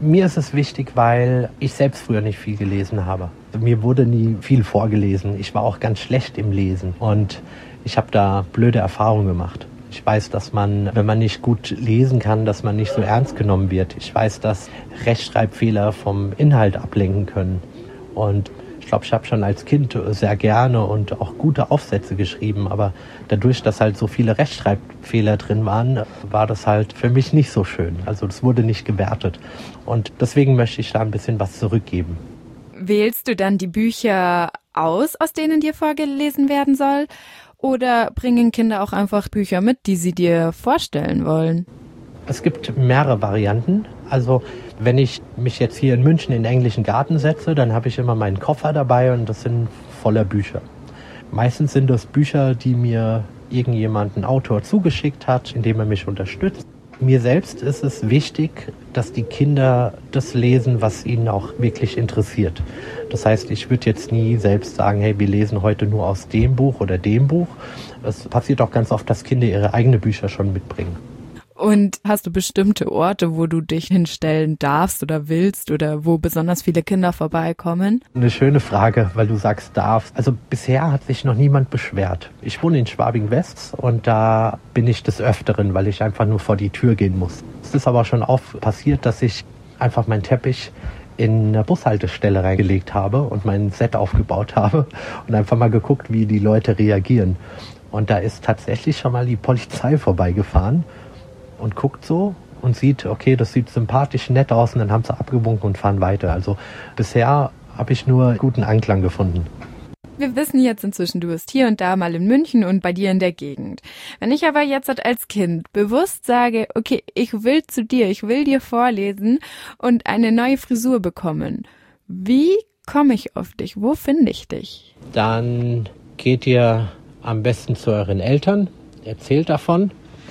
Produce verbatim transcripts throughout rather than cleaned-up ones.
Mir ist es wichtig, weil ich selbst früher nicht viel gelesen habe. Mir wurde nie viel vorgelesen. Ich war auch ganz schlecht im Lesen und ich habe da blöde Erfahrungen gemacht. Ich weiß, dass man, wenn man nicht gut lesen kann, dass man nicht so ernst genommen wird. Ich weiß, dass Rechtschreibfehler vom Inhalt ablenken können. Und ich glaube, ich habe schon als Kind sehr gerne und auch gute Aufsätze geschrieben. Aber dadurch, dass halt so viele Rechtschreibfehler drin waren, war das halt für mich nicht so schön. Also das wurde nicht gewertet. Und deswegen möchte ich da ein bisschen was zurückgeben. Wählst du dann die Bücher aus, aus denen dir vorgelesen werden soll? Oder bringen Kinder auch einfach Bücher mit, die sie dir vorstellen wollen? Es gibt mehrere Varianten. Also wenn ich mich jetzt hier in München in den englischen Garten setze, dann habe ich immer meinen Koffer dabei und das sind voller Bücher. Meistens sind das Bücher, die mir irgendjemand, ein Autor, zugeschickt hat, indem er mich unterstützt. Mir selbst ist es wichtig, dass die Kinder das lesen, was ihnen auch wirklich interessiert. Das heißt, ich würde jetzt nie selbst sagen, hey, wir lesen heute nur aus dem Buch oder dem Buch. Es passiert auch ganz oft, dass Kinder ihre eigenen Bücher schon mitbringen. Und hast du bestimmte Orte, wo du dich hinstellen darfst oder willst oder wo besonders viele Kinder vorbeikommen? Eine schöne Frage, weil du sagst darfst. Also bisher hat sich noch niemand beschwert. Ich wohne in Schwabing-West und da bin ich des Öfteren, weil ich einfach nur vor die Tür gehen muss. Es ist aber schon oft passiert, dass ich einfach meinen Teppich in eine Bushaltestelle reingelegt habe und mein Set aufgebaut habe und einfach mal geguckt, wie die Leute reagieren. Und da ist tatsächlich schon mal die Polizei vorbeigefahren und guckt so und sieht, okay, das sieht sympathisch, nett aus und dann haben sie abgewunken und fahren weiter. Also bisher habe ich nur guten Anklang gefunden. Wir wissen jetzt inzwischen, du bist hier und da mal in München und bei dir in der Gegend. Wenn ich aber jetzt als Kind bewusst sage, okay, ich will zu dir, ich will dir vorlesen und eine neue Frisur bekommen, wie komme ich auf dich? Wo finde ich dich? Dann geht ihr am besten zu euren Eltern, erzählt davon.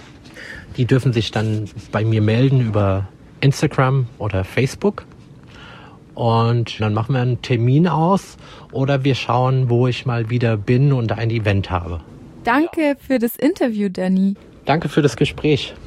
Die dürfen sich dann bei mir melden über Instagram oder Facebook. Und dann machen wir einen Termin aus oder wir schauen, wo ich mal wieder bin und ein Event habe. Danke für das Interview, Danny. Danke für das Gespräch.